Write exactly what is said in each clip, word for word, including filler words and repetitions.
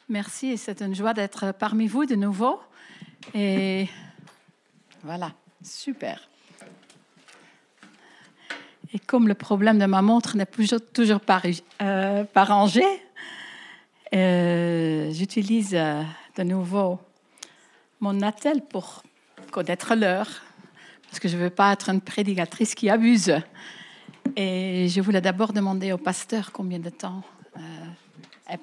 Merci et c'est une joie d'être parmi vous de nouveau. Et voilà, super. Et comme le problème de ma montre n'est toujours, toujours pas, euh, pas rangé, euh, j'utilise euh, de nouveau mon attel pour connaître l'heure, parce que je ne veux pas être une prédicatrice qui abuse. Et je voulais d'abord demander au pasteur combien de temps. Euh, est...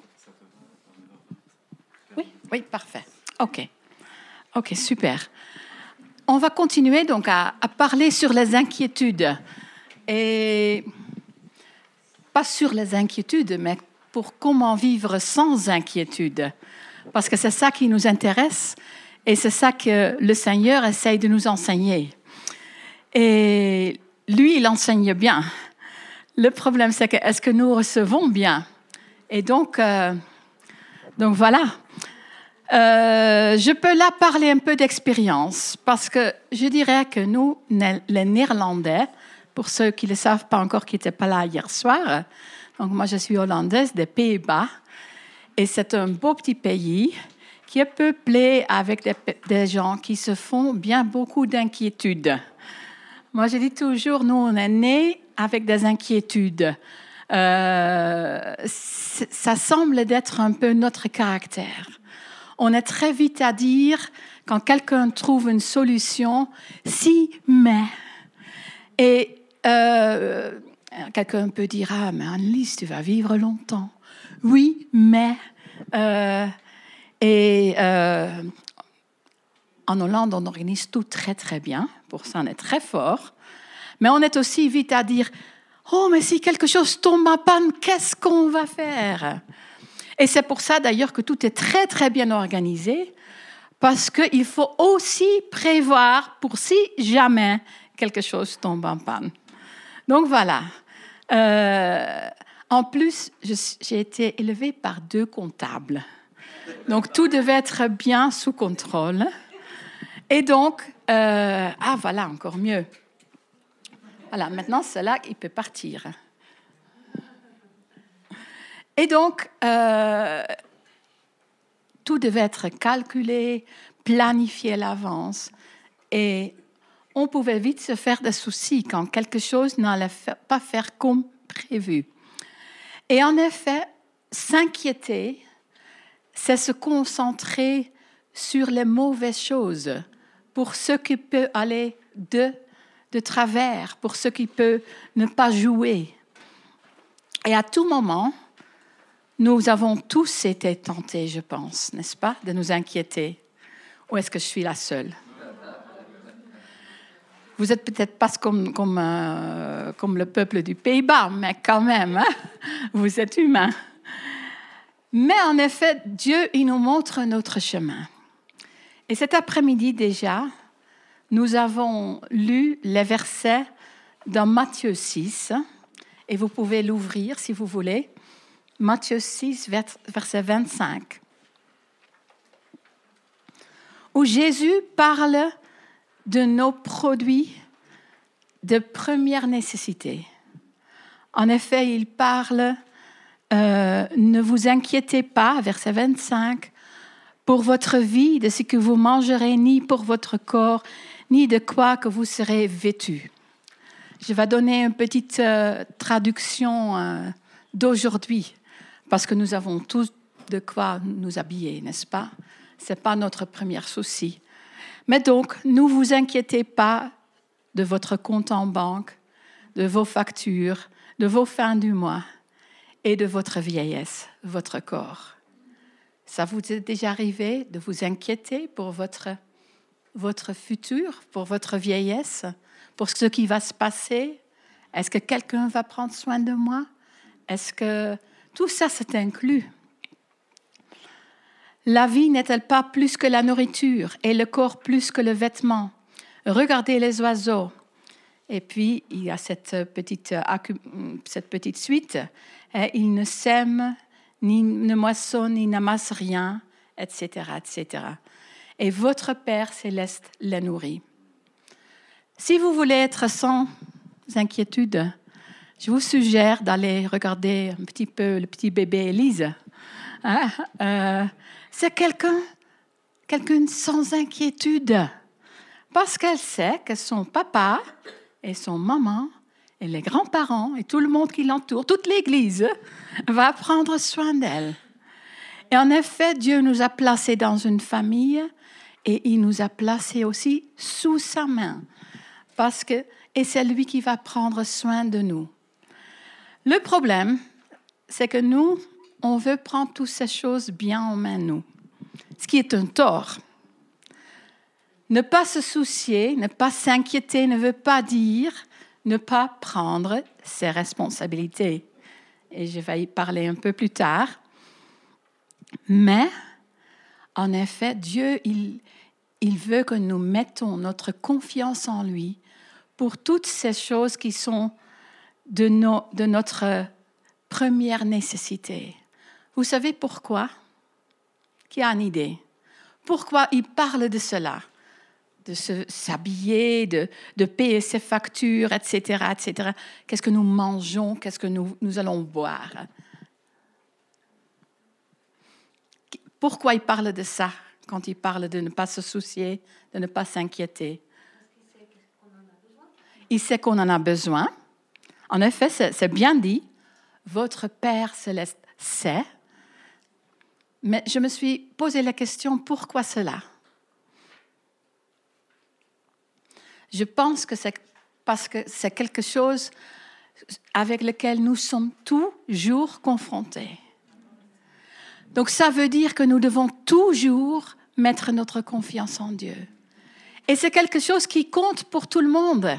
Oui, oui, parfait. OK. OK, super. On va continuer donc à, à parler sur les inquiétudes. Et pas sur les inquiétudes, mais pour comment vivre sans inquiétude. Parce que c'est ça qui nous intéresse et c'est ça que le Seigneur essaye de nous enseigner. Et lui, il enseigne bien. Le problème, c'est que est-ce que nous recevons bien? Et donc, euh, donc voilà. Euh, je peux là parler un peu d'expérience parce que je dirais que nous, les Néerlandais, pour ceux qui ne le savent pas encore, qui n'étaient pas là hier soir, donc moi je suis hollandaise des Pays-Bas et c'est un beau petit pays qui est peuplé avec des, des gens qui se font bien beaucoup d'inquiétudes. Moi je dis toujours, nous on est nés avec des inquiétudes. Euh, ça semble d'être un peu notre caractère. On est très vite à dire, quand quelqu'un trouve une solution, si, mais. Et euh, quelqu'un peut dire, ah, mais Annelise, tu vas vivre longtemps. Oui, mais. Euh, et euh, en Hollande, on organise tout très, très bien. Pour ça, on est très fort. Mais on est aussi vite à dire, oh, mais si quelque chose tombe en panne, qu'est-ce qu'on va faire? Et c'est pour ça, d'ailleurs, que tout est très, très bien organisé, parce qu'il faut aussi prévoir pour si jamais quelque chose tombe en panne. Donc, voilà. Euh, en plus, je, j'ai été élevée par deux comptables. Donc, tout devait être bien sous contrôle. Et donc, euh, ah, voilà, encore mieux. Voilà, maintenant, c'est là qu'il peut partir. Et donc, euh, tout devait être calculé, planifié à l'avance. Et on pouvait vite se faire des soucis quand quelque chose n'allait pas faire comme prévu. Et en effet, s'inquiéter, c'est se concentrer sur les mauvaises choses, pour ce qui peut aller de, de travers, pour ce qui peut ne pas jouer. Et à tout moment, nous avons tous été tentés, je pense, n'est-ce pas, de nous inquiéter. Ou est-ce que je suis la seule? Vous êtes peut-être pas comme, comme, euh, comme le peuple du Pays-Bas, mais quand même, hein, vous êtes humains. Mais en effet, Dieu, il nous montre notre chemin. Et cet après-midi déjà, nous avons lu les versets dans Matthieu six, et vous pouvez l'ouvrir si vous voulez. Matthieu six, verset vingt-cinq, où Jésus parle de nos produits de première nécessité. En effet, il parle, euh, ne vous inquiétez pas, verset vingt-cinq, pour votre vie, de ce que vous mangerez, ni pour votre corps, ni de quoi que vous serez vêtus. Je vais donner une petite euh, traduction euh, d'aujourd'hui. Parce que nous avons tous de quoi nous habiller, n'est-ce pas? Ce n'est pas notre premier souci. Mais donc, ne vous inquiétez pas de votre compte en banque, de vos factures, de vos fins du mois et de votre vieillesse, votre corps. Ça vous est déjà arrivé de vous inquiéter pour votre, votre futur, pour votre vieillesse, pour ce qui va se passer? Est-ce que quelqu'un va prendre soin de moi? Est-ce que... Tout ça, c'est inclus. La vie n'est-elle pas plus que la nourriture et le corps plus que le vêtement? Regardez les oiseaux. Et puis, il y a cette petite, cette petite suite. Ils ne sèment, ni ne moissonnent, ni n'amassent rien, et cetera, et cetera. Et votre Père céleste les nourrit. Si vous voulez être sans inquiétude, je vous suggère d'aller regarder un petit peu le petit bébé Élise Hein? Euh, c'est quelqu'un, quelqu'un sans inquiétude. Parce qu'elle sait que son papa et son maman et les grands-parents et tout le monde qui l'entoure, toute l'Église, va prendre soin d'elle. Et en effet, Dieu nous a placés dans une famille et il nous a placés aussi sous sa main. Parce que, et c'est lui qui va prendre soin de nous. Le problème, c'est que nous, on veut prendre toutes ces choses bien en main, nous. Ce qui est un tort. Ne pas se soucier, ne pas s'inquiéter, ne veut pas dire ne pas prendre ses responsabilités. Et je vais y parler un peu plus tard. Mais, en effet, Dieu, il, il veut que nous mettons notre confiance en lui pour toutes ces choses qui sont de, nos, de notre première nécessité. Vous savez pourquoi? Qui a une idée? Pourquoi il parle de cela? De se, s'habiller, de, de payer ses factures, et cetera, et cetera. Qu'est-ce que nous mangeons? Qu'est-ce que nous, nous allons boire? Pourquoi il parle de ça quand il parle de ne pas se soucier, de ne pas s'inquiéter? Il sait qu'on en a besoin. En effet, c'est, c'est bien dit. Votre Père céleste sait. Mais je me suis posé la question, pourquoi cela? Je pense que c'est parce que c'est quelque chose avec lequel nous sommes toujours confrontés. Donc ça veut dire que nous devons toujours mettre notre confiance en Dieu. Et c'est quelque chose qui compte pour tout le monde.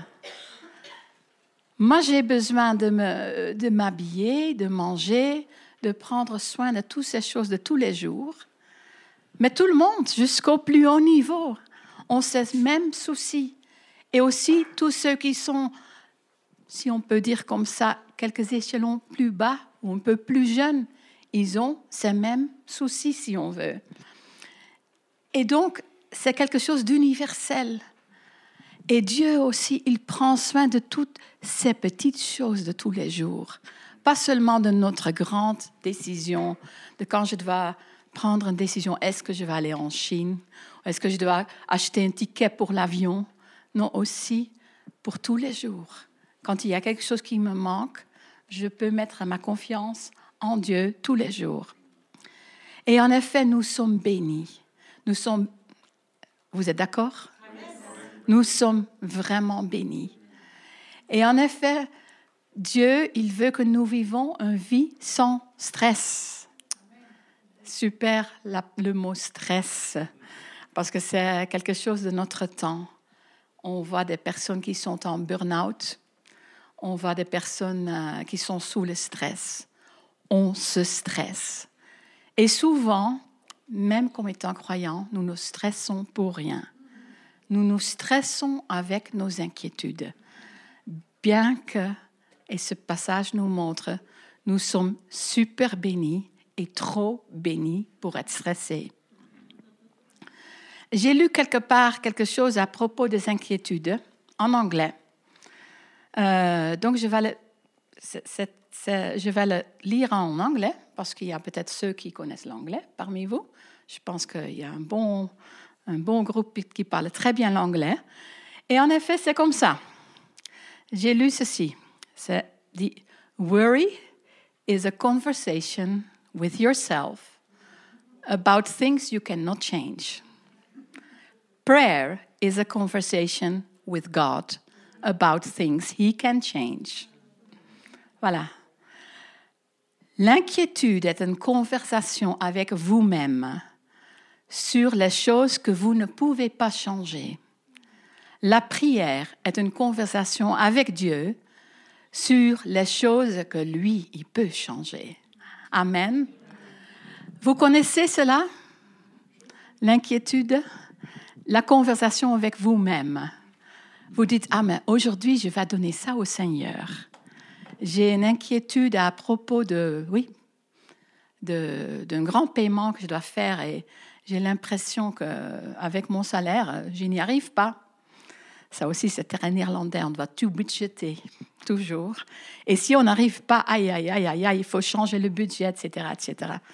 Moi, j'ai besoin de, me, de m'habiller, de manger, de prendre soin de toutes ces choses de tous les jours. Mais tout le monde, jusqu'au plus haut niveau, ont ces mêmes soucis. Et aussi tous ceux qui sont, si on peut dire comme ça, quelques échelons plus bas ou un peu plus jeunes, ils ont ces mêmes soucis, si on veut. Et donc, c'est quelque chose d'universel. Et Dieu aussi, il prend soin de toutes ces petites choses de tous les jours. Pas seulement de notre grande décision, de quand je dois prendre une décision, est-ce que je vais aller en Chine? Est-ce que je dois acheter un ticket pour l'avion? Non, aussi pour tous les jours. Quand il y a quelque chose qui me manque, je peux mettre ma confiance en Dieu tous les jours. Et en effet, nous sommes bénis. Nous sommes... Vous êtes d'accord? Nous sommes vraiment bénis. Et en effet, Dieu, il veut que nous vivons une vie sans stress. Super la, le mot stress, parce que c'est quelque chose de notre temps. On voit des personnes qui sont en burn-out. On voit des personnes euh, qui sont sous le stress. On se stresse. Et souvent, même comme étant croyants, nous nous stressons pour rien. Nous nous stressons avec nos inquiétudes. Bien que, et ce passage nous montre, nous sommes super bénis et trop bénis pour être stressés. J'ai lu quelque part quelque chose à propos des inquiétudes en anglais. Euh, donc, je vais, le, c'est, c'est, c'est, je vais le lire en anglais parce qu'il y a peut-être ceux qui connaissent l'anglais parmi vous. Je pense qu'il y a un bon, un bon groupe qui parle très bien l'anglais. Et en effet, c'est comme ça. J'ai lu ceci. C'est dit « Worry is a conversation with yourself about things you cannot change. Prayer is a conversation with God about things He can change. » Voilà. L'inquiétude est une conversation avec vous-même sur les choses que vous ne pouvez pas changer. La prière est une conversation avec Dieu sur les choses que lui, il peut changer. Amen. Vous connaissez cela? L'inquiétude? La conversation avec vous-même. Vous dites, ah mais aujourd'hui, je vais donner ça au Seigneur. J'ai une inquiétude à propos de, oui, de, d'un grand paiement que je dois faire et j'ai l'impression qu'avec mon salaire, je n'y arrive pas. Ça aussi, c'est très néerlandais, on doit tout budgéter, toujours. Et si on n'arrive pas, aïe, aïe, aïe, aïe, aïe, il faut changer le budget, et cetera, et cetera.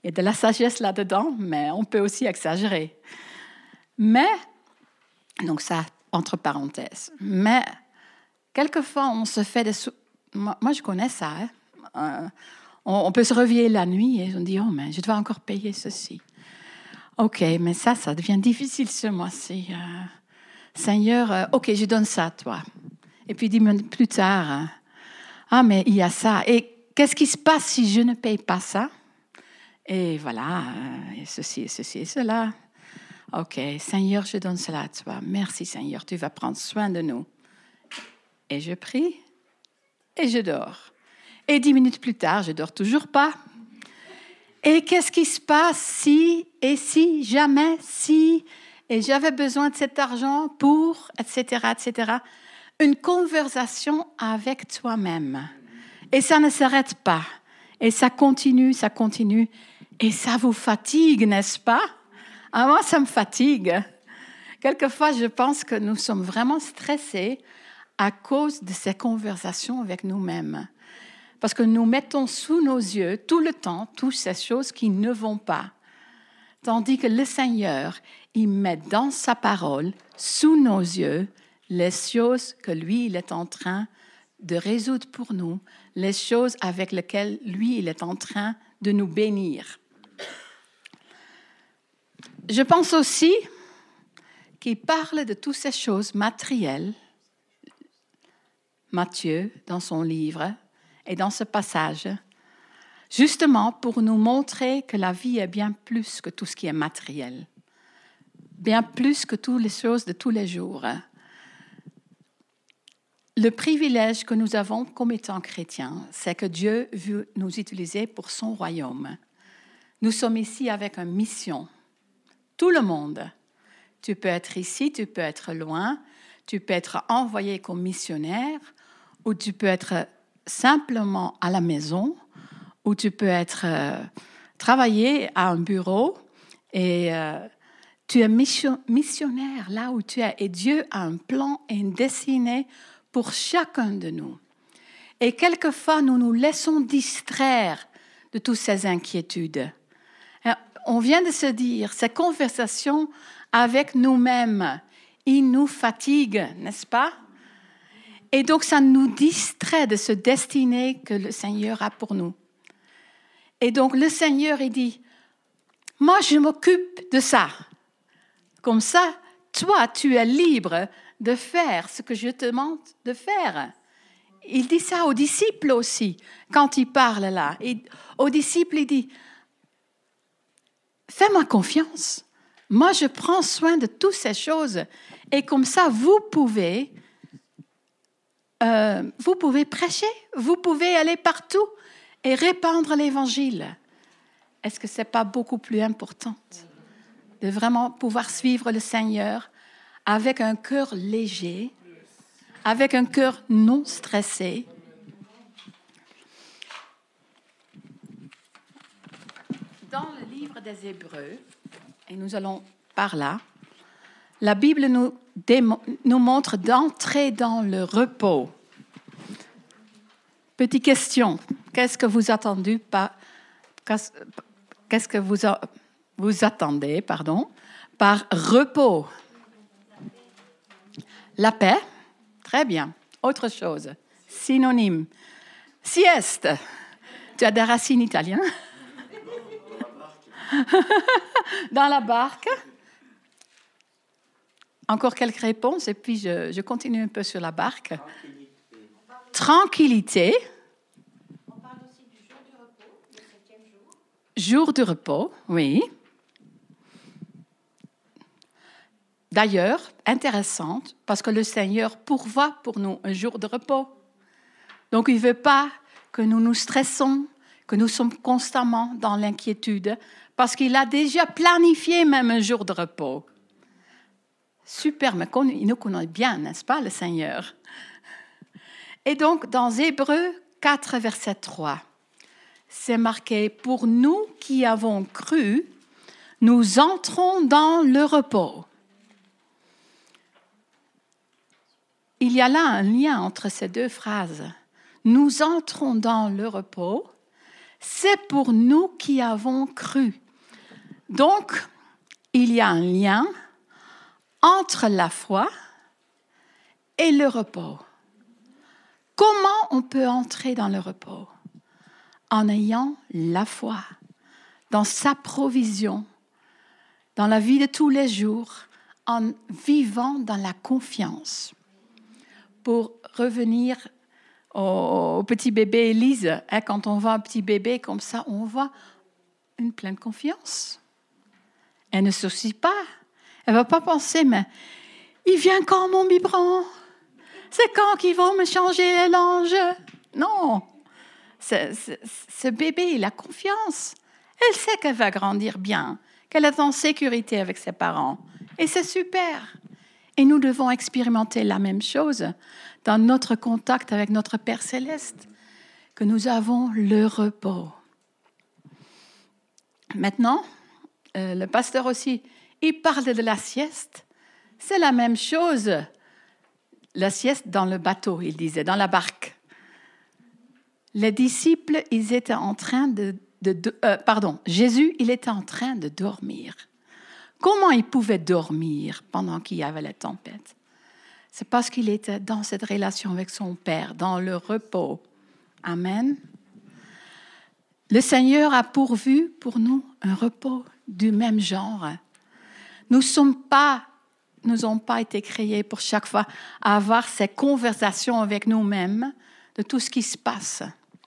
Il y a de la sagesse là-dedans, mais on peut aussi exagérer. Mais, donc ça, entre parenthèses, mais quelquefois, on se fait des... Sou- moi, moi, je connais ça. Hein. Euh, on, on peut se réveiller la nuit et on dit, oh, mais je dois encore payer ceci. OK, mais ça, ça devient difficile ce mois-ci. Euh, Seigneur, euh, OK, je donne ça à toi. Et puis dix minutes plus tard, euh, ah, mais il y a ça. Et qu'est-ce qui se passe si je ne paye pas ça? Et voilà, euh, et ceci, et ceci, et cela. OK, Seigneur, je donne cela à toi. Merci, Seigneur, tu vas prendre soin de nous. Et je prie et je dors. Et dix minutes plus tard, je ne dors toujours pas. Et qu'est-ce qui se passe si, et si, jamais, si, et j'avais besoin de cet argent pour, et cetera, et cetera. Une conversation avec toi-même. Et ça ne s'arrête pas. Et ça continue, ça continue. Et ça vous fatigue, n'est-ce pas? Ah, moi, ça me fatigue. Quelquefois, je pense que nous sommes vraiment stressés à cause de ces conversations avec nous-mêmes. Parce que nous mettons sous nos yeux tout le temps toutes ces choses qui ne vont pas. Tandis que le Seigneur, il met dans sa parole, sous nos yeux, les choses que lui, il est en train de résoudre pour nous, les choses avec lesquelles lui, il est en train de nous bénir. Je pense aussi qu'il parle de toutes ces choses matérielles. Matthieu, dans son livre, et dans ce passage, justement pour nous montrer que la vie est bien plus que tout ce qui est matériel, bien plus que toutes les choses de tous les jours. Le privilège que nous avons comme étant chrétiens, c'est que Dieu veut nous utiliser pour son royaume. Nous sommes ici avec une mission. Tout le monde. Tu peux être ici, tu peux être loin, tu peux être envoyé comme missionnaire, ou tu peux être simplement à la maison, ou tu peux être euh, travailler à un bureau et euh, tu es mission, missionnaire là où tu es. Et Dieu a un plan et une destinée pour chacun de nous. Et quelquefois, nous nous laissons distraire de toutes ces inquiétudes. Alors, on vient de se dire, ces conversations avec nous-mêmes, ils nous fatiguent, n'est-ce pas? Et donc, ça nous distrait de ce destinée que le Seigneur a pour nous. Et donc, le Seigneur, il dit, moi, je m'occupe de ça. Comme ça, toi, tu es libre de faire ce que je te demande de faire. Il dit ça aux disciples aussi, quand il parle là. Et aux disciples, il dit, fais-moi confiance. Moi, je prends soin de toutes ces choses. Et comme ça, vous pouvez... Euh, vous pouvez prêcher, vous pouvez aller partout et répandre l'Évangile. Est-ce que ce n'est pas beaucoup plus important de vraiment pouvoir suivre le Seigneur avec un cœur léger, avec un cœur non stressé? Dans le livre des Hébreux, et nous allons par là, la Bible nous, démo- nous montre d'entrer dans le repos. Petite question, qu'est-ce que vous attendez par, qu'est-ce que vous, vous attendez, pardon, par repos? La paix, très bien. Autre chose, synonyme. Sieste, tu as des racines italiennes? Dans la barque. Encore quelques réponses et puis je, je continue un peu sur la barque. Tranquillité. Tranquillité. On parle aussi du jour du repos, le septième jour. Jour de repos, oui. D'ailleurs, intéressante, parce que le Seigneur pourvoit pour nous un jour de repos. Donc, il ne veut pas que nous nous stressons, que nous sommes constamment dans l'inquiétude, parce qu'il a déjà planifié même un jour de repos. Super, mais il nous connaît bien, n'est-ce pas, le Seigneur? Et donc, dans Hébreux quatre, verset trois, c'est marqué « Pour nous qui avons cru, nous entrons dans le repos. » Il y a là un lien entre ces deux phrases. Nous entrons dans le repos, c'est pour nous qui avons cru. Donc, il y a un lien entre la foi et le repos. Comment on peut entrer dans le repos? En ayant la foi dans sa provision, dans la vie de tous les jours, en vivant dans la confiance. Pour revenir au, au petit bébé Élise, hein, quand on voit un petit bébé comme ça, on voit une pleine confiance. Elle ne se soucie pas. Elle ne va pas penser, mais il vient quand mon biberon? C'est quand qu'ils vont me changer les langes? Non. Ce, ce, ce bébé, il a confiance. Elle sait qu'elle va grandir bien, qu'elle est en sécurité avec ses parents. Et c'est super. Et nous devons expérimenter la même chose dans notre contact avec notre Père Céleste, que nous avons le repos. Maintenant, euh, le pasteur aussi, il parle de la sieste. C'est la même chose. La sieste dans le bateau, il disait, dans la barque. Les disciples, ils étaient en train de... de, de euh, pardon, Jésus, il était en train de dormir. Comment il pouvait dormir pendant qu'il y avait la tempête? C'est parce qu'il était dans cette relation avec son Père, dans le repos. Amen. Le Seigneur a pourvu pour nous un repos du même genre. Nous sommes pas, nous n'avons pas été créés pour chaque fois avoir ces conversations avec nous-mêmes de tout ce qui se passe.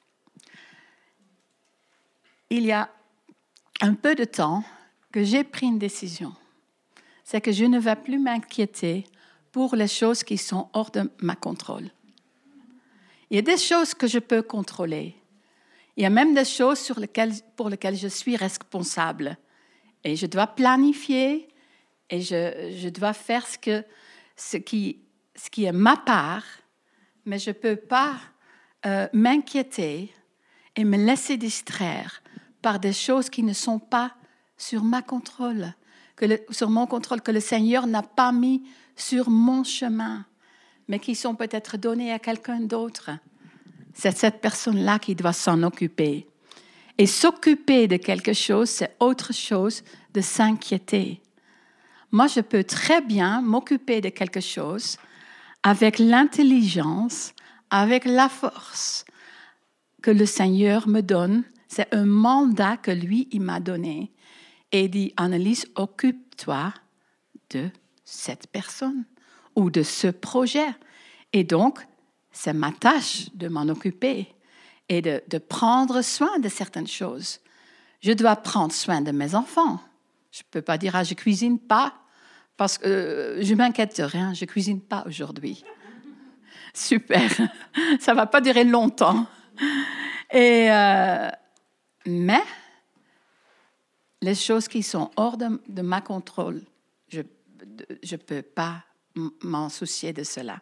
Il y a un peu de temps que j'ai pris une décision. C'est que je ne vais plus m'inquiéter pour les choses qui sont hors de ma contrôle. Il y a des choses que je peux contrôler. Il y a même des choses sur lesquelles, pour lesquelles je suis responsable. Et je dois planifier et je, je dois faire ce, que, ce, qui, ce qui est ma part, mais je ne peux pas euh, m'inquiéter et me laisser distraire par des choses qui ne sont pas sur ma contrôle, que le, sur mon contrôle, que le Seigneur n'a pas mis sur mon chemin, mais qui sont peut-être données à quelqu'un d'autre. C'est cette personne-là qui doit s'en occuper. Et s'occuper de quelque chose, c'est autre chose de s'inquiéter. Moi, je peux très bien m'occuper de quelque chose avec l'intelligence, avec la force que le Seigneur me donne. C'est un mandat que lui, il m'a donné. Et il dit, Annelise, occupe-toi de cette personne ou de ce projet. Et donc, c'est ma tâche de m'en occuper et de, de prendre soin de certaines choses. Je dois prendre soin de mes enfants. Je ne peux pas dire, ah, je ne cuisine pas, parce que euh, je m'inquiète de rien, je ne cuisine pas aujourd'hui. Super, ça ne va pas durer longtemps. Et, euh, mais, les choses qui sont hors de, de ma contrôle, je ne peux pas m'en soucier de cela.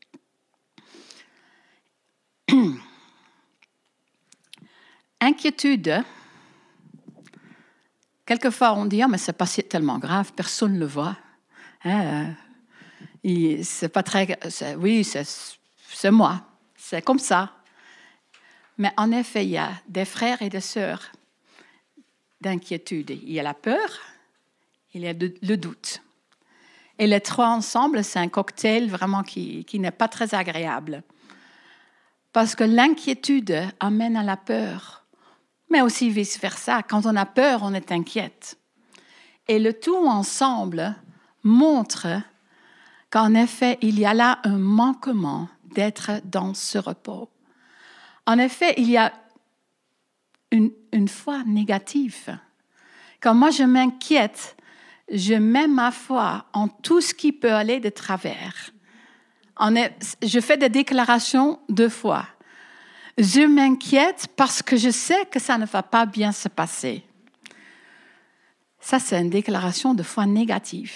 Inquiétude. Quelquefois, on dit, oh, mais ce n'est pas tellement grave, personne ne le voit. Hein? Et c'est pas très... C'est, oui, c'est, c'est moi. C'est comme ça. Mais en effet, il y a des frères et des sœurs d'inquiétude. Il y a la peur, il y a le doute. Et les trois ensemble, c'est un cocktail vraiment qui, qui n'est pas très agréable. Parce que l'inquiétude amène à la peur, mais aussi vice-versa. Quand on a peur, on est inquiète. Et le tout ensemble montre qu'en effet, il y a là un manquement d'être dans ce repos. En effet, il y a une, une foi négative. Quand moi je m'inquiète, je mets ma foi en tout ce qui peut aller de travers. En est, je fais des déclarations de foi. Je m'inquiète parce que je sais que ça ne va pas bien se passer. Ça, c'est une déclaration de foi négative.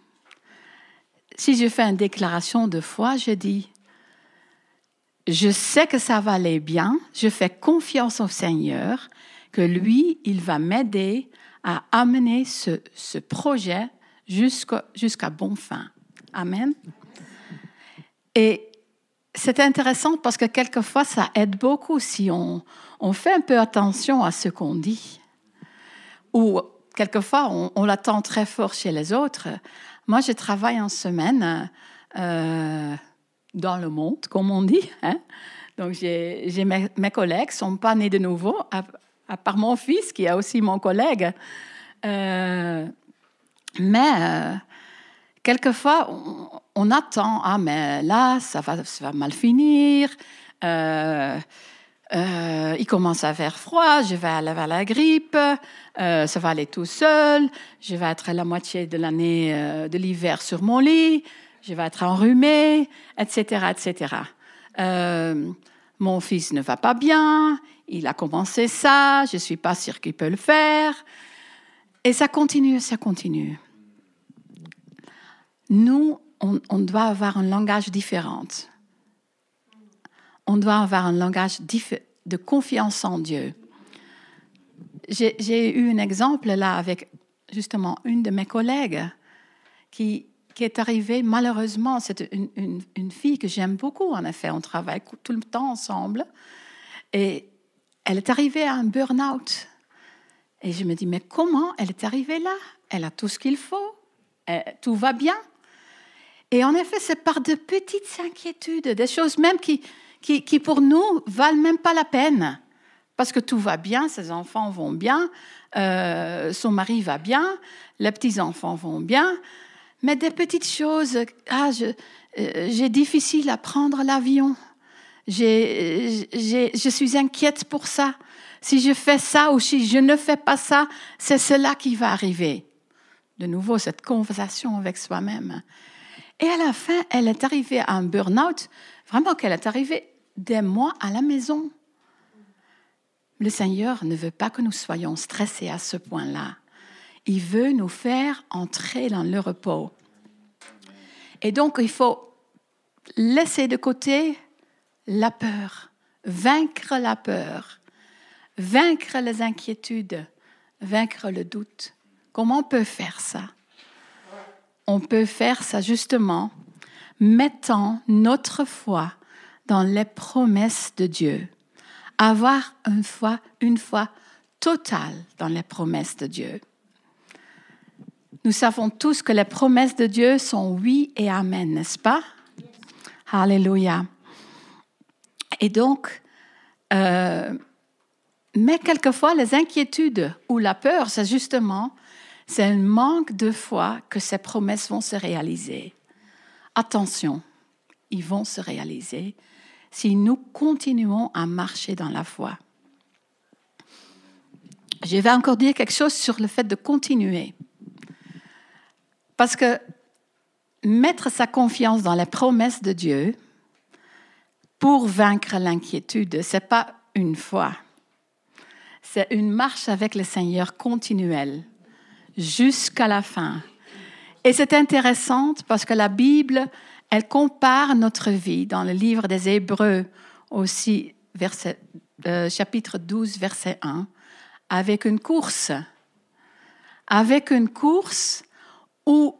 Si je fais une déclaration de foi, je dis, je sais que ça va aller bien, je fais confiance au Seigneur, que lui, il va m'aider à amener ce, ce projet jusqu'à, jusqu'à bon fin. Amen. Et c'est intéressant parce que quelquefois, ça aide beaucoup si on, on fait un peu attention à ce qu'on dit. Ou quelquefois, on, on l'attend très fort chez les autres. Moi, je travaille en semaine euh, dans le monde, comme on dit. Hein? Donc, j'ai, j'ai mes, mes collègues ne sont pas nés de nouveau, à, à part mon fils, qui est aussi mon collègue. Euh, mais euh, quelquefois, on, on attend. Ah, mais là, ça va, ça va mal finir. Euh, Euh, il commence à faire froid, je vais avoir la grippe, euh, ça va aller tout seul, je vais être la moitié de l'année euh, de l'hiver sur mon lit, je vais être enrhumée, et cetera, et cetera. Euh, mon fils ne va pas bien, il a commencé ça, je ne suis pas sûre qu'il peut le faire. Et ça continue, ça continue. Nous, on, on doit avoir un langage différent. On doit avoir un langage diff- de confiance en Dieu. J'ai, j'ai eu un exemple là avec justement une de mes collègues qui, qui est arrivée, malheureusement, c'est une, une, une fille que j'aime beaucoup, en effet, on travaille tout le temps ensemble, et elle est arrivée à un burn-out. Et je me dis, mais comment elle est arrivée là? Elle a tout ce qu'il faut, elle, tout va bien. Et en effet, c'est par de petites inquiétudes, des choses même qui... Qui, qui, pour nous, valent même pas la peine. Parce que tout va bien, ses enfants vont bien, euh, son mari va bien, les petits-enfants vont bien. Mais des petites choses, ah, je, euh, j'ai difficile à prendre l'avion. J'ai, j'ai, je suis inquiète pour ça. Si je fais ça ou si je ne fais pas ça, c'est cela qui va arriver. De nouveau, cette conversation avec soi-même. Et à la fin, elle est arrivée à un burn-out, vraiment qu'elle est arrivée des mois à la maison. Le Seigneur ne veut pas que nous soyons stressés à ce point-là. Il veut nous faire entrer dans le repos. Et donc, il faut laisser de côté la peur, vaincre la peur, vaincre les inquiétudes, vaincre le doute. Comment on peut faire ça? On peut faire ça justement mettant notre foi dans les promesses de Dieu. Avoir une foi, une foi totale dans les promesses de Dieu. Nous savons tous que les promesses de Dieu sont oui et amen, n'est-ce pas? Alléluia. Et donc, euh, mais quelquefois, les inquiétudes ou la peur, c'est justement, c'est un manque de foi que ces promesses vont se réaliser. Attention, ils vont se réaliser si nous continuons à marcher dans la foi. Je vais encore dire quelque chose sur le fait de continuer. Parce que mettre sa confiance dans les promesses de Dieu pour vaincre l'inquiétude, ce n'est pas une fois. C'est une marche avec le Seigneur continuelle, jusqu'à la fin. Et c'est intéressant parce que la Bible, elle compare notre vie dans le livre des Hébreux, aussi verset, euh, chapitre douze, verset un, avec une course. Avec une course où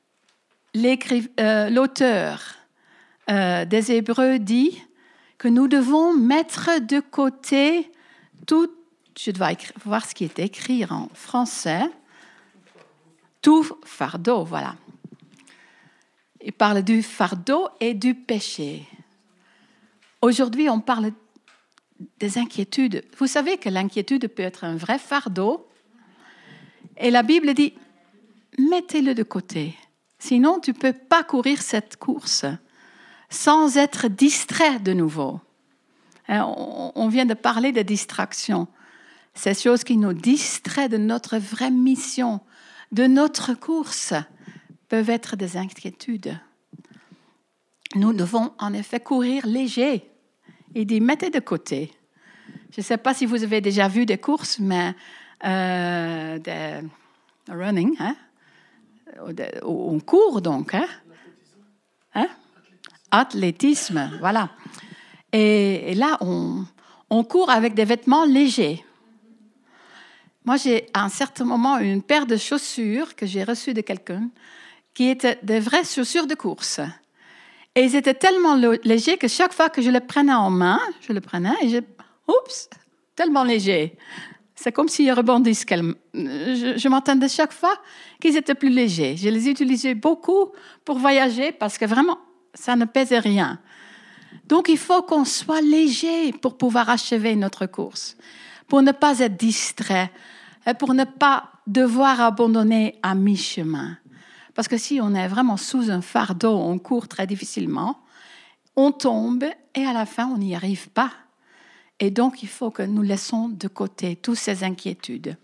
euh, l'auteur euh, des Hébreux dit que nous devons mettre de côté tout, je dois écrire, voir ce qui est écrit en français, tout fardeau, voilà. Il parle du fardeau et du péché. Aujourd'hui, on parle des inquiétudes. Vous savez que l'inquiétude peut être un vrai fardeau. Et la Bible dit, mettez-le de côté. Sinon, tu ne peux pas courir cette course sans être distrait de nouveau. On vient de parler de distraction. Ces choses qui nous distraient de notre vraie mission, de notre course, peuvent être des inquiétudes. Nous devons en effet courir léger. Il dit, mettez de côté. Je ne sais pas si vous avez déjà vu des courses, mais euh, des running, hein? On court donc. Hein? Hein? Athlétisme, voilà. Et, et là, on, on court avec des vêtements légers. Moi, j'ai à un certain moment eu une paire de chaussures que j'ai reçues de quelqu'un qui étaient des vraies chaussures de course. Et ils étaient tellement légers que chaque fois que je le prenais en main, je le prenais et je... Oups, tellement léger. C'est comme s'ils rebondissent. Je, je m'entendais chaque fois qu'ils étaient plus légers. Je les utilisais beaucoup pour voyager parce que vraiment, ça ne pesait rien. Donc, il faut qu'on soit léger pour pouvoir achever notre course, pour ne pas être distrait, pour ne pas devoir abandonner à mi-chemin. Parce que si on est vraiment sous un fardeau, on court très difficilement, on tombe et à la fin, on n'y arrive pas. Et donc, il faut que nous laissons de côté toutes ces inquiétudes.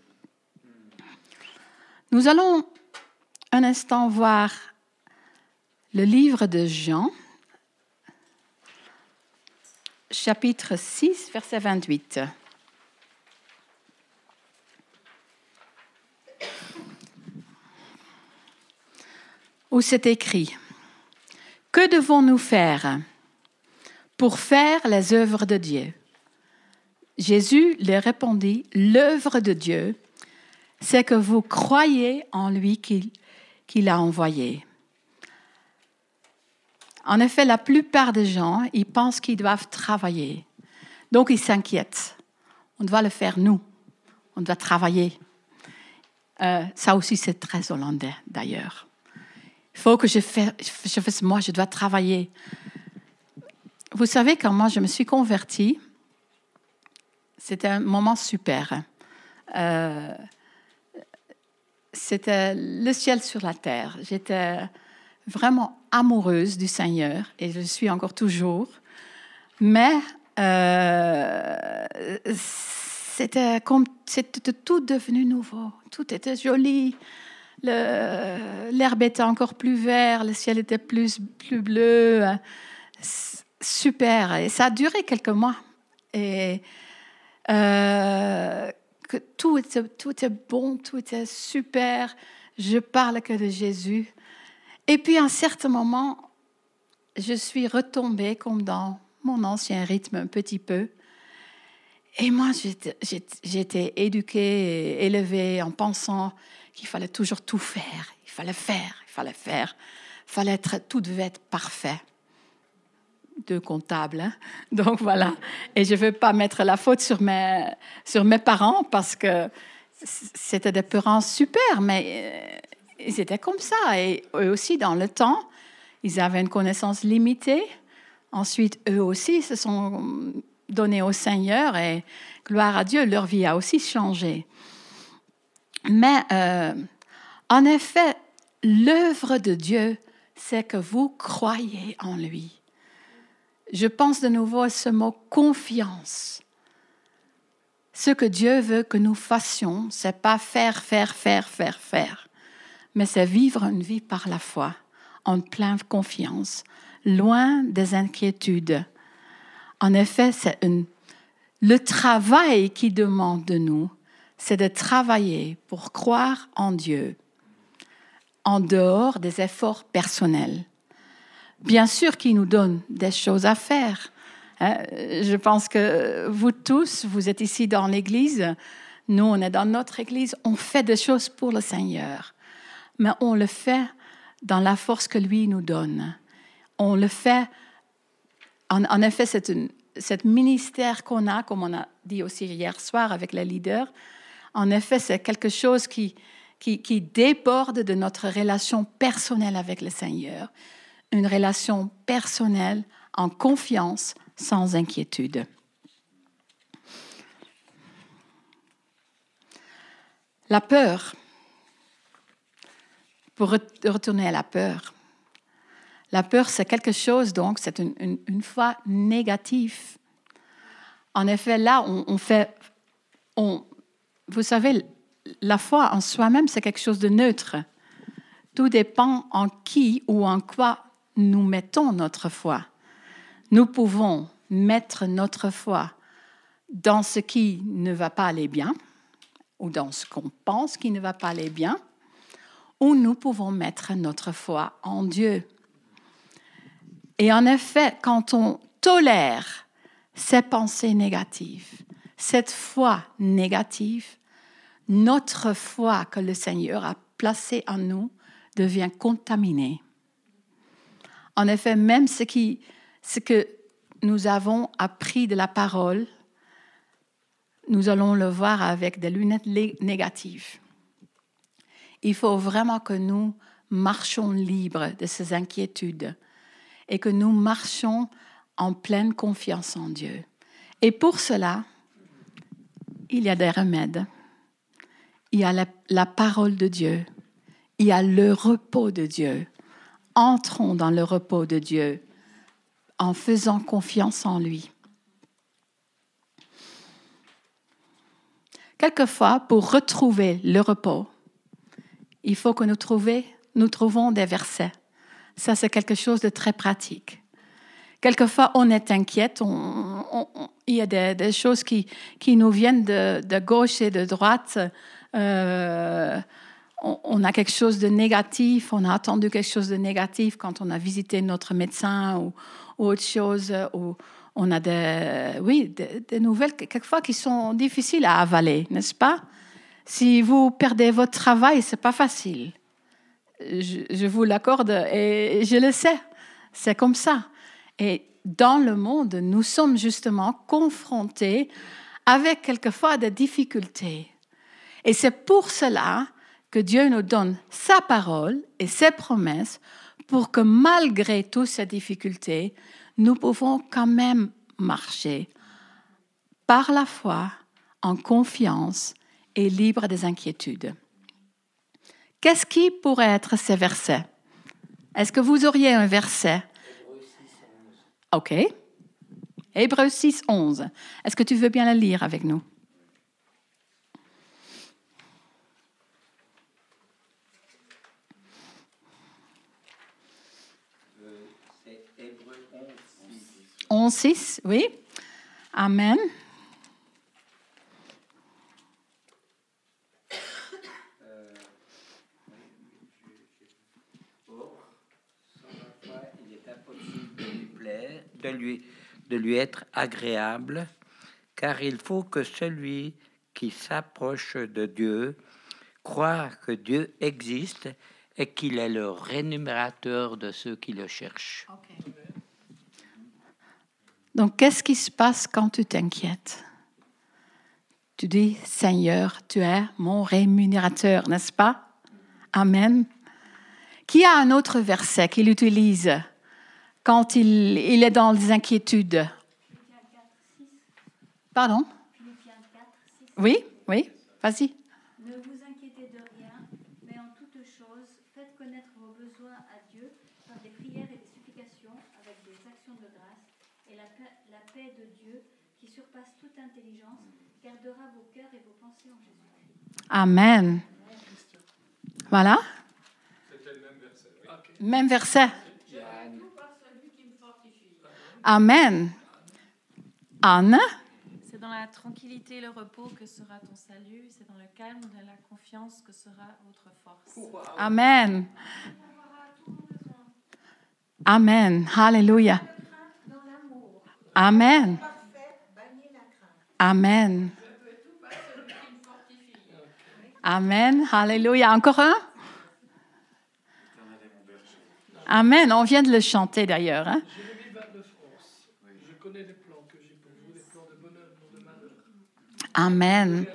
Nous allons un instant voir le livre de Jean, chapitre six, verset vingt-huit. Où c'est écrit « Que devons-nous faire pour faire les œuvres de Dieu ?» Jésus leur répondit « L'œuvre de Dieu, c'est que vous croyez en lui qu'il, qu'il a envoyé. » En effet, la plupart des gens, ils pensent qu'ils doivent travailler. Donc, ils s'inquiètent. On doit le faire nous. On doit travailler. Euh, ça aussi, c'est très hollandais, d'ailleurs. Il faut que je fasse, je fasse moi, je dois travailler. Vous savez, quand moi, je me suis convertie, c'était un moment super. Euh, c'était le ciel sur la terre. J'étais vraiment amoureuse du Seigneur, et je le suis encore toujours. Mais euh, c'était comme c'était tout devenu nouveau. Tout était joli. Le, l'herbe était encore plus verte, le ciel était plus, plus bleu. Super. Et ça a duré quelques mois. Et euh, que tout était, tout était bon, tout était super. Je parle que de Jésus. Et puis, à un certain moment, je suis retombée comme dans mon ancien rythme un petit peu. Et moi, j'étais, j'étais, j'étais éduquée et élevée en pensant qu'il fallait toujours tout faire. Il fallait faire, il fallait faire. Il fallait être, tout devait être parfait. Deux comptables, hein? Donc voilà. Et je ne veux pas mettre la faute sur mes, sur mes parents parce que c'était des parents super, mais ils étaient comme ça. Et eux aussi, dans le temps, ils avaient une connaissance limitée. Ensuite, eux aussi se sont donnés au Seigneur et gloire à Dieu, leur vie a aussi changé. Mais euh, en effet, l'œuvre de Dieu, c'est que vous croyez en lui. Je pense de nouveau à ce mot « confiance ». Ce que Dieu veut que nous fassions, ce n'est pas faire, faire, faire, faire, faire, mais c'est vivre une vie par la foi, en pleine confiance, loin des inquiétudes. En effet, c'est une, le travail qui demande de nous, c'est de travailler pour croire en Dieu, en dehors des efforts personnels. Bien sûr qu'il nous donne des choses à faire. Je pense que vous tous, vous êtes ici dans l'Église, nous, on est dans notre Église, on fait des choses pour le Seigneur, mais on le fait dans la force que lui nous donne. On le fait, en, en effet, c'est une, cet ministère qu'on a, comme on a dit aussi hier soir avec les leaders, en effet, c'est quelque chose qui, qui, qui déborde de notre relation personnelle avec le Seigneur. Une relation personnelle, en confiance, sans inquiétude. La peur, pour retourner à la peur, la peur, c'est quelque chose, donc, c'est une, une, une foi négative. En effet, là, on, on fait... On, vous savez, la foi en soi-même, c'est quelque chose de neutre. Tout dépend en qui ou en quoi nous mettons notre foi. Nous pouvons mettre notre foi dans ce qui ne va pas aller bien, ou dans ce qu'on pense qui ne va pas aller bien, ou nous pouvons mettre notre foi en Dieu. Et en effet, quand on tolère ces pensées négatives, cette foi négative, notre foi que le Seigneur a placée en nous devient contaminée. En effet, même ce, qui, ce que nous avons appris de la parole, nous allons le voir avec des lunettes négatives. Il faut vraiment que nous marchions libres de ces inquiétudes et que nous marchions en pleine confiance en Dieu. Et pour cela, il y a des remèdes. Il y a la, la parole de Dieu. Il y a le repos de Dieu. Entrons dans le repos de Dieu en faisant confiance en lui. Quelquefois, pour retrouver le repos, il faut que nous, trouver, nous trouvons des versets. Ça, c'est quelque chose de très pratique. Quelquefois, on est inquiète. On, on, on, il y a des, des choses qui, qui nous viennent de, de gauche et de droite. Euh, on, on a quelque chose de négatif. On a entendu quelque chose de négatif quand on a visité notre médecin ou, ou autre chose. Ou on a des, oui, des, des nouvelles quelquefois qui sont difficiles à avaler, n'est-ce pas? Si vous perdez votre travail, c'est pas facile. Je, je vous l'accorde et je le sais. C'est comme ça. Et dans le monde, nous sommes justement confrontés avec quelquefois des difficultés. Et c'est pour cela que Dieu nous donne sa parole et ses promesses pour que malgré toutes ces difficultés, nous pouvons quand même marcher par la foi, en confiance et libre des inquiétudes. Qu'est-ce qui pourrait être ces versets? Est-ce que vous auriez un verset? OK. Hébreux six, onze. Est-ce que tu veux bien le lire avec nous? Euh, c'est Hébreux onze, six. onze, six, oui. Amen. De lui, de lui être agréable, car il faut que celui qui s'approche de Dieu croit que Dieu existe et qu'il est le rémunérateur de ceux qui le cherchent. Okay. Donc, qu'est-ce qui se passe quand tu t'inquiètes? Tu dis, Seigneur, tu es mon rémunérateur, n'est-ce pas? Amen. Qui a un autre verset qu'il utilise quand il, il est dans les inquiétudes? Pardon? Oui, oui, vas-y. Ne vous inquiétez de rien, mais en toute chose, faites connaître vos besoins à Dieu par des prières et des supplications avec des actions de grâce, et la paix, la paix de Dieu, qui surpasse toute intelligence, gardera vos cœurs et vos pensées en Jésus-Christ. Amen. Voilà. C'était le même verset. Oui. Okay. Même verset. Amen. Anne? C'est dans la tranquillité et le repos que sera ton salut. C'est dans le calme et la confiance que sera votre force. Wow. Amen. Amen. Alléluia. Amen. Amen. Amen. Alléluia. Encore un? Amen. On vient de le chanter d'ailleurs. Hein? Amen.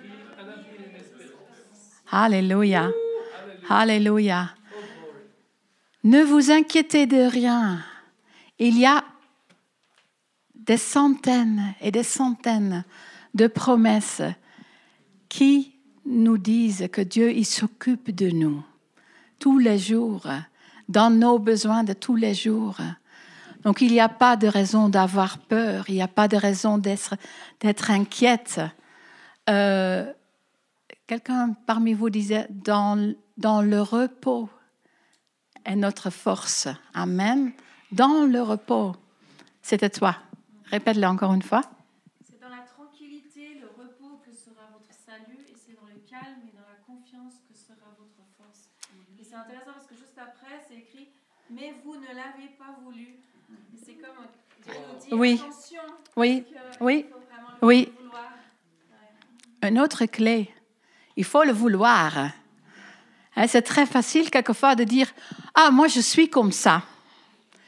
Alléluia. Alléluia. Ne vous inquiétez de rien. Il y a des centaines et des centaines de promesses qui nous disent que Dieu il s'occupe de nous tous les jours, dans nos besoins de tous les jours. Donc, il n'y a pas de raison d'avoir peur, il n'y a pas de raison d'être, d'être inquiète. Euh, quelqu'un parmi vous disait, dans, dans le repos est notre force. Amen. Dans le repos. C'était toi. Répète-le encore une fois. C'est dans la tranquillité, le repos que sera votre salut, et c'est dans le calme et dans la confiance que sera votre force. Et c'est intéressant parce que juste après, c'est écrit « Mais vous ne l'avez pas voulu ». C'est comme Dieu nous dit oui. attention. Oui, oui, il faut vraiment le oui. vouloir. Ouais. Une autre clé, il faut le vouloir. Hein, c'est très facile quelquefois de dire « Ah, moi je suis comme ça.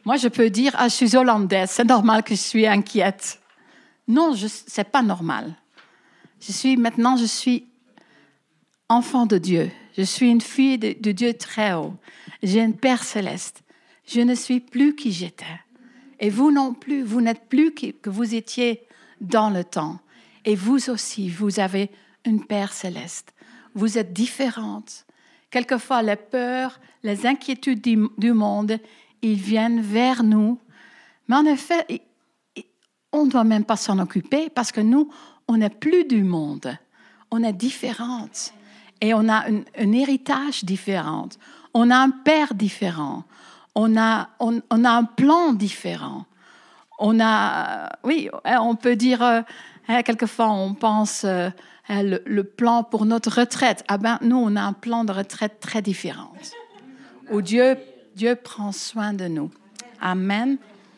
Moi, je peux dire, ah, je suis hollandaise, c'est normal que je suis inquiète. Non, ce n'est pas normal. Je suis, maintenant, je suis enfant de Dieu. Je suis une fille de, de Dieu très haut. J'ai un Père céleste. Je ne suis plus qui j'étais. Et vous non plus, vous n'êtes plus qui, que vous étiez dans le temps. Et vous aussi, vous avez un Père céleste. Vous êtes différentes. Quelquefois, les peurs, les inquiétudes du, du monde, ils viennent vers nous. Mais en effet, on ne doit même pas s'en occuper parce que nous, on n'est plus du monde. On est différentes. Et on a un, un héritage différent. On a un père différent. On a, on, on a un plan différent. On a, oui, on peut dire, euh, quelquefois on pense euh, le, le plan pour notre retraite. Ah ben, nous, on a un plan de retraite très différent. Où Dieu, Dieu prend soin de nous. Amen.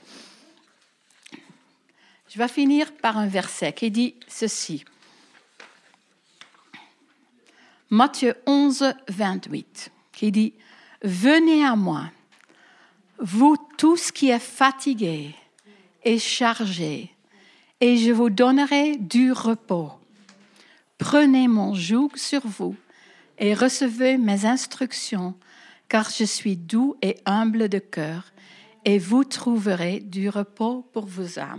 Je vais finir par un verset qui dit ceci. Matthieu onze, vingt-huit, qui dit « Venez à moi, vous tous qui êtes fatigués et chargés, et je vous donnerai du repos. Prenez mon joug sur vous et recevez mes instructions, car je suis doux et humble de cœur, et vous trouverez du repos pour vos âmes. »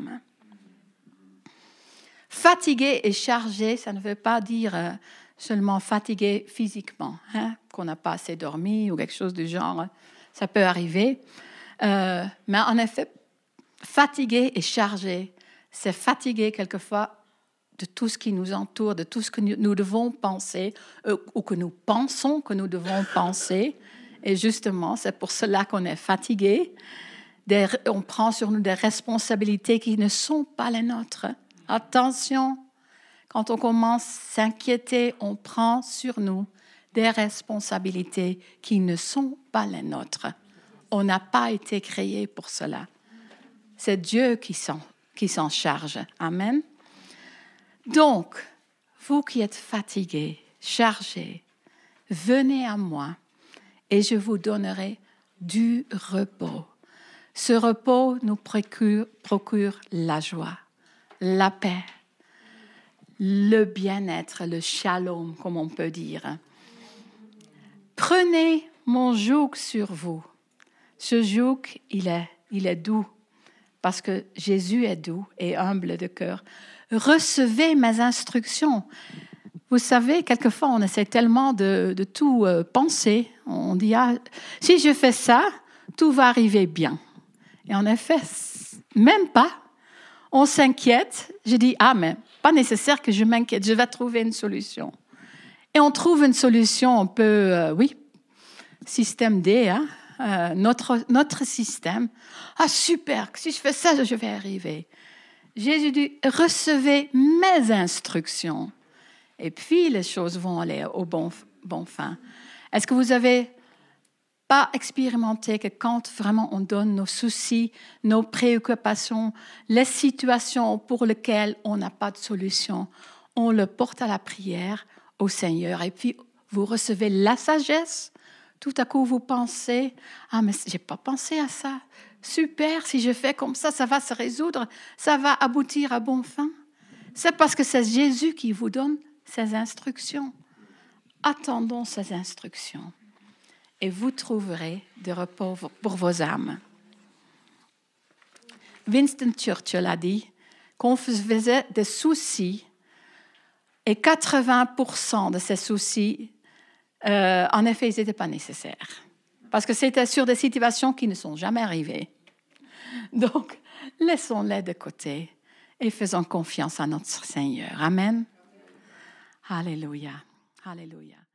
Fatigué et chargé, ça ne veut pas dire euh, seulement fatigué physiquement, hein, qu'on n'a pas assez dormi ou quelque chose du genre. Ça peut arriver. Euh, mais en effet, fatigué et chargé, c'est fatigué quelquefois de tout ce qui nous entoure, de tout ce que nous devons penser euh, ou que nous pensons que nous devons penser. Et justement, c'est pour cela qu'on est fatigué. Des, on prend sur nous des responsabilités qui ne sont pas les nôtres. Attention, quand on commence à s'inquiéter, on prend sur nous des responsabilités qui ne sont pas les nôtres. On n'a pas été créé pour cela. C'est Dieu qui s'en, qui s'en charge. Amen. Donc, vous qui êtes fatigués, chargés, venez à moi et je vous donnerai du repos. Ce repos nous procure, procure la joie, la paix, le bien-être, le shalom, comme on peut dire. Prenez mon joug sur vous. Ce joug, il est, il est doux, parce que Jésus est doux et humble de cœur. Recevez mes instructions. Vous savez, quelquefois, on essaie tellement de, de tout euh, penser. On dit, ah, si je fais ça, tout va arriver bien. Et en effet, même pas. On s'inquiète. Je dis, ah, mais pas nécessaire que je m'inquiète. Je vais trouver une solution. Et on trouve une solution un peu, euh, oui, système D, hein, euh, notre, notre système. Ah, super, si je fais ça, je vais arriver. Jésus dit, recevez mes instructions. Et puis, les choses vont aller au bon, bon fin. Est-ce que vous avez pas expérimenté que quand vraiment on donne nos soucis, nos préoccupations, les situations pour lesquelles on n'a pas de solution, on le porte à la prière au Seigneur et puis vous recevez la sagesse. Tout à coup, vous pensez, ah, mais j'ai pas pensé à ça. Super, si je fais comme ça, ça va se résoudre, ça va aboutir à bon fin. C'est parce que c'est Jésus qui vous donne ces instructions. Attendons ces instructions et vous trouverez du repos pour vos âmes. Winston Churchill a dit qu'on faisait des soucis et quatre-vingts pour cent de ces soucis, euh, en effet, ils n'étaient pas nécessaires. Parce que c'était sur des situations qui ne sont jamais arrivées. Donc, laissons-les de côté et faisons confiance à notre Seigneur. Amen. Alléluia. Alléluia.